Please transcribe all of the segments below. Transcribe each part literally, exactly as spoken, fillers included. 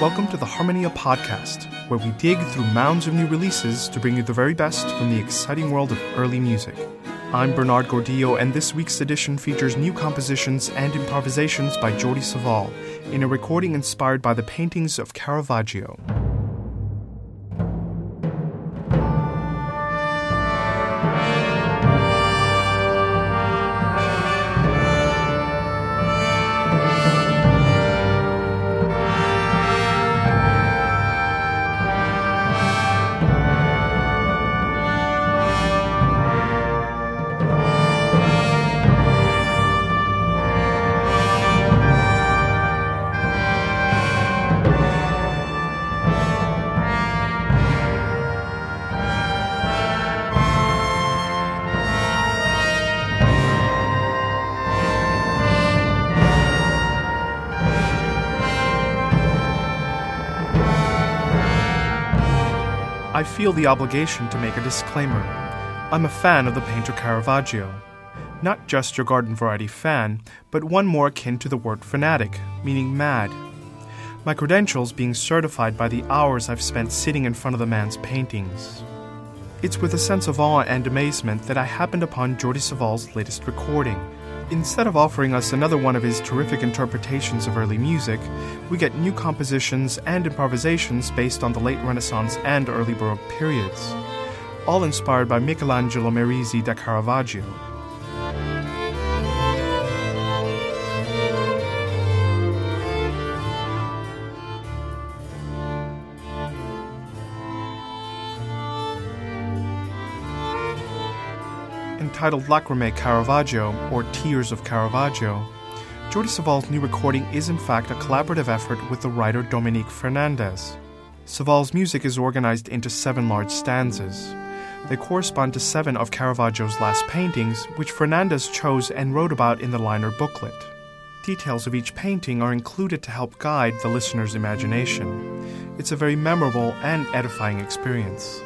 welcome to the Harmonia Podcast, where we dig through mounds of new releases to bring you the very best from the exciting world of early music. I'm Bernard Gordillo, and this week's edition features new compositions and improvisations by Jordi Savall, in a recording inspired by the paintings of Caravaggio. I feel the obligation to make a disclaimer. I'm a fan of the painter Caravaggio. Not just your garden variety fan, but one more akin to the word fanatic, meaning mad. My credentials being certified by the hours I've spent sitting in front of the man's paintings. It's with a sense of awe and amazement that I happened upon Jordi Savall's latest recording. Instead of offering us another one of his terrific interpretations of early music, we get new compositions and improvisations based on the late Renaissance and early Baroque periods, all inspired by Michelangelo Merisi da Caravaggio. Entitled Lacrime Caravaggio, or Tears of Caravaggio, Jordi Savall's new recording is in fact a collaborative effort with the writer Dominique Fernandez. Savall's music is organized into seven large stanzas. They correspond to seven of Caravaggio's last paintings, which Fernandez chose and wrote about in the liner booklet. Details of each painting are included to help guide the listener's imagination. It's a very memorable and edifying experience.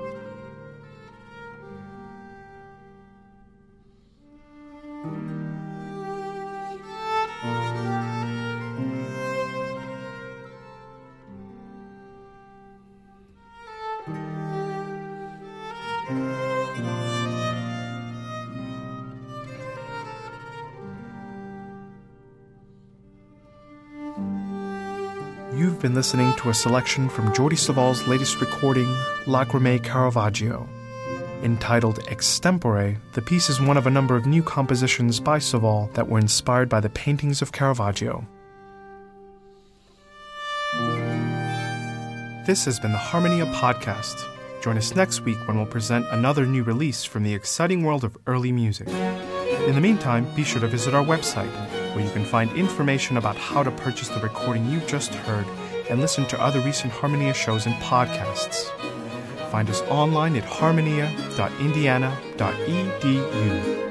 You've been listening to a selection from Jordi Savall's latest recording, Lacrime Caravaggio. Entitled Extempore, the piece is one of a number of new compositions by Savall that were inspired by the paintings of Caravaggio. This has been the Harmonia Podcast. Join us next week when we'll present another new release from the exciting world of early music. In the meantime, be sure to visit our website, where you can find information about how to purchase the recording you've just heard and listen to other recent Harmonia shows and podcasts. Find us online at harmonia dot indiana dot e d u.